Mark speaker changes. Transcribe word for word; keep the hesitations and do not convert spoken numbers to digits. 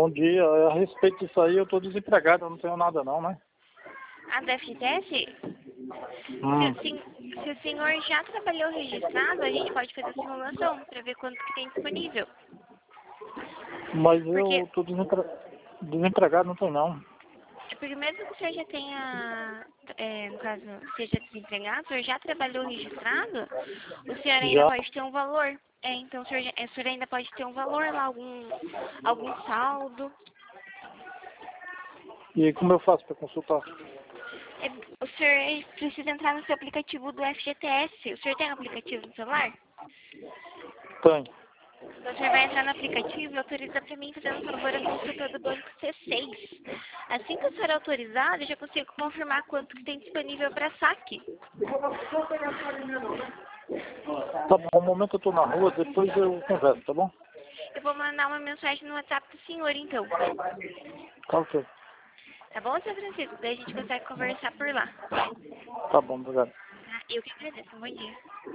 Speaker 1: Bom dia. A respeito disso aí, eu estou desempregado, eu não tenho nada não, né?
Speaker 2: A do F G T S?
Speaker 1: Hum.
Speaker 2: Se, o sen- se o senhor já trabalhou registrado, a gente pode fazer a simulação para ver quanto que tem disponível.
Speaker 1: Mas
Speaker 2: Porque,
Speaker 1: eu estou desempre... desempregado, não tenho não.
Speaker 2: porque mesmo que o senhor já tenha, é, no caso, seja desempregado, o senhor já trabalhou registrado, o senhor ainda
Speaker 1: Já.
Speaker 2: pode ter um valor. É, então o senhor, já- o senhor ainda pode ter um valor lá, algum, algum saldo.
Speaker 1: E como eu faço para consultar?
Speaker 2: É, o senhor precisa entrar no seu aplicativo do F G T S. O senhor tem um aplicativo no celular?
Speaker 1: Tenho.
Speaker 2: Então, o senhor vai entrar no aplicativo e autoriza para mim, fazendo um favor, a consulta do banco C seis. Assim que o senhor autorizar, eu já consigo confirmar quanto que tem disponível para saque.
Speaker 1: Tá bom, no momento eu estou na rua, depois eu converso, tá bom?
Speaker 2: Eu vou mandar uma mensagem no WhatsApp do senhor, então.
Speaker 1: Tá ok.
Speaker 2: Tá bom, seu Francisco? Daí a gente consegue conversar por lá.
Speaker 1: Tá bom, obrigado.
Speaker 2: Tá? Eu que agradeço. Um bom dia.